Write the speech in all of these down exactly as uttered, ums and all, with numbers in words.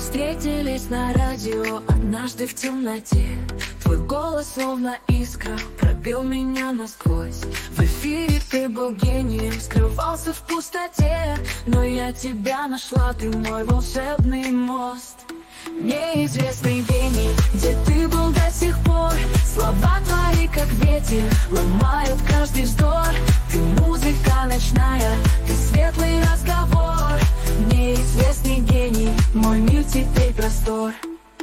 встретились на радио однажды в темноте. Твой голос, словно искра, пробил меня насквозь. В эфире ты был гением, скрывался в пустоте. Но я тебя нашла, ты мой волшебный мост. Неизвестный гений, где ты был до сих пор? Слова твои, как ветер, ломают каждый вздох. Ты музыка ночная, ты светлый разговор. Неизвестный гений, мой мир теперь простор.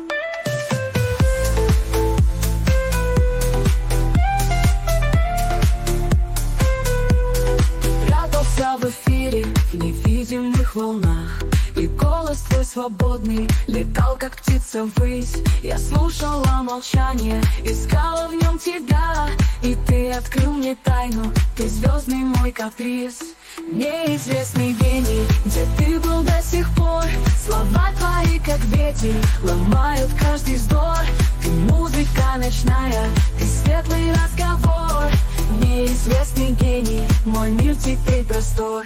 Прятался в эфире, в невидимых волнах, и голос твой свободный летал, как птица ввысь. Я слушала молчание, искала в нем тебя, и ты открыл мне тайну, ты звездный мой каприз. Неизвестный гений, где ты был до сих пор? Слова твои, как ветер, ломают каждый вздох. Ты музыка ночная, ты светлый разговор. Неизвестный гений, мой мир теперь простор.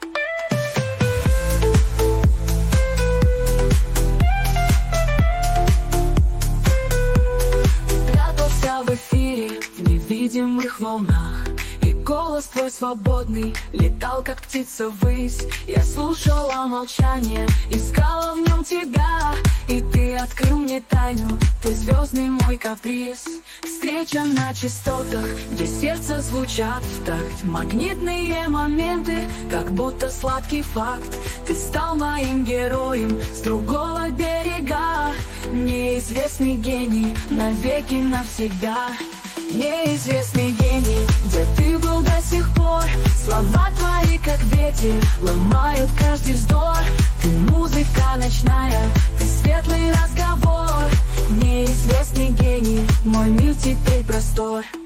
В эфире, в невидимых волнах, и голос твой свободный летал, как птица ввысь. Я слушала молчание, искала в нем тебя, и ты открыл мне тайну, ты звездный мой каприз. Встреча на частотах, где сердце звучат в такт. Магнитные моменты, как будто сладкий факт. Ты стал моим героем с другого берега. Неизвестный гений, навеки навсегда. Неизвестный гений, где ты был до сих пор? Слова твои, как ветер, ломают каждый вздох. Ты музыка ночная, ты светлый разговор. Неизвестный гений, мой мир теперь простор.